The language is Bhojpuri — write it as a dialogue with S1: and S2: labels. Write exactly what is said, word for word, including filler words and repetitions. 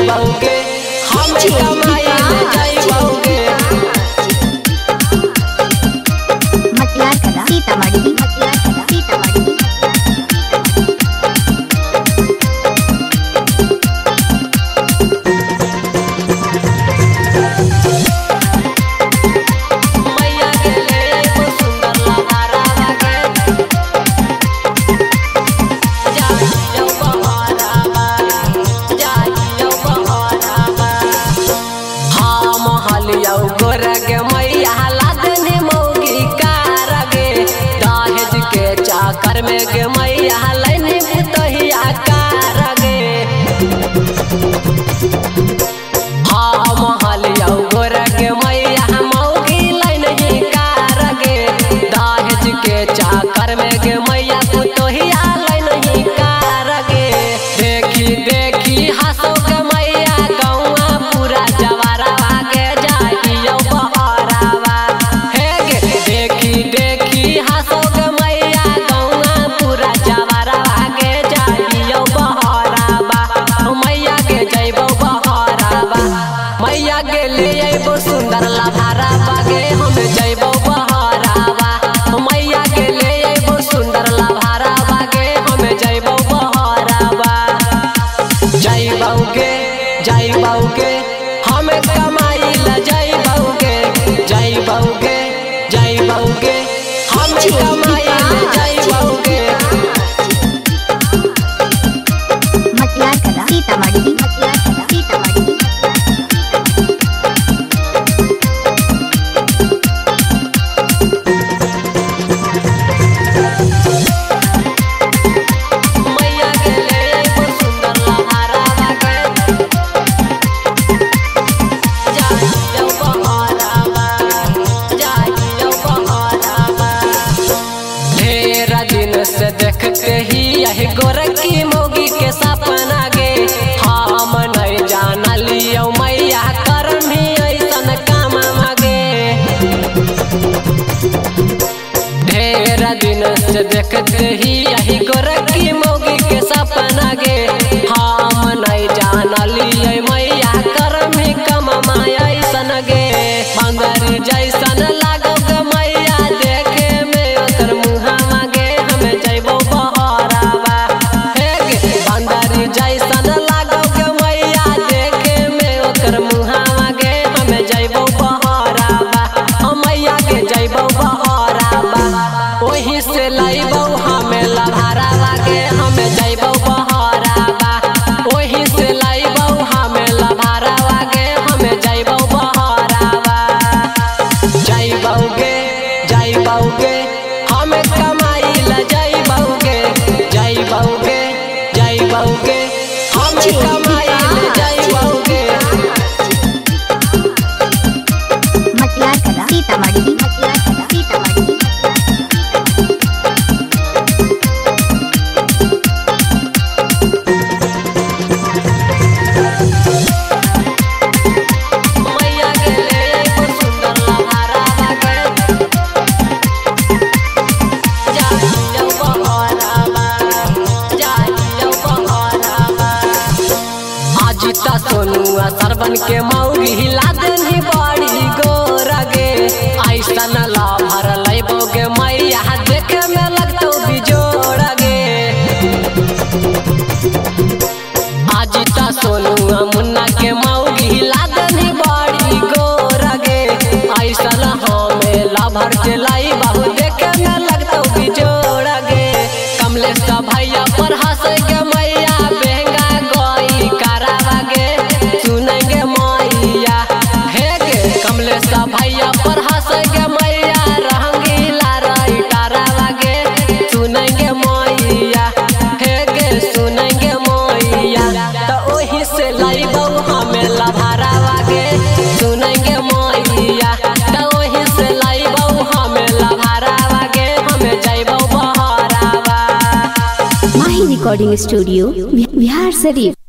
S1: जाइबोगे हम कमाई ले जाइबोगे
S2: मटियार कला सीतामढ़ी मटियार कला सीतामढ़ी
S1: कर में के मैया लैनी पुतहिया कारगे हाँ महलिया गोरा के मैया मौगी लैनी कारगे दहेज के चाकर में के मैया पुतहिया लैनी कारगे देखी देखी हंसो के मैया गौआ पूरा जवारा के जाइयो बहरावा हे गे देखी देखी हंसो मैया के ले अइबो सुंदर लभारा बागे हम जइबो बहरावा मैया के ले अइबो सुंदर लभारा बागे हम जइबो बहरावा जइबोगे जइबोगे हम कमाई ला जइबोगे जइबोगे जइबोगे हम कमाई ला जइबोगे
S2: मटियार कला सीतामढ़ी मटियार कला सीतामढ़ी
S1: देखते ही यही गोरखी मोगी के सपना गे हम नहीं जाना लियो मैया करम ही ऐसन काम मागे ढेर दिन से देखते ही यही गोरखी मोगी के सपना गे हम नहीं जाना लियो मैया करम ही कम माया ऐसन गे बंदरी जैसन लागोगे मैया देखे में ओकर मुहा मागे हमें जइबो बहरावा हे गे बंदरी जैसन लागोगे मैया देखे में ओकर मुहा मागे हमें जइबो बहरावा हम मैया के जइबो बहरावा ओही से लइबो हमें लभारावा के हमें जइबो बहरावा ओही से लइबो हमें लभारावा के हमें जइबो बहरावा जइबोगे जइबोगे हम कमाई ला जइबोगे जइबोगे जइबोगे हम कमाई ला जइबोगे
S2: मटियार कला सीतामढ़ी मटियार कला सीतामढ़ी
S1: मैया के ले अइबो सुंदर लभारा बागे जाइयो बहरावा जाइयो बहरावा आज ता सोनुआ सरबन के मौगी हिला देनी बड़ी गोरगे ऐसन लाभर लइबोगे मैया देखे में लगतो बिजोड़गे आज ता सोनुआ मुन्ना के मौगी हिला देनी बड़ी गोरगे ऐसन हमें लाभर के लाई बहु देखे में लगतो बिजोड़गे कमलेश का भैया पर हंसे के मैया बेंगा गोई करावागे सुनेंगे मैया हे गे कमलेश का भैया पर हंसे के मैया रहंगीला रही करावागे सुनेंगे मैया हे गे सुनेंगे मैया तो ओही से लइबो हमें लभारावागे सुनेंगे मैया तो ओही से लइबो हमें लभारावागे हमें जइबो बहरावा
S2: माही रिकॉर्डिंग स्टूडियो बिहार शरीफ।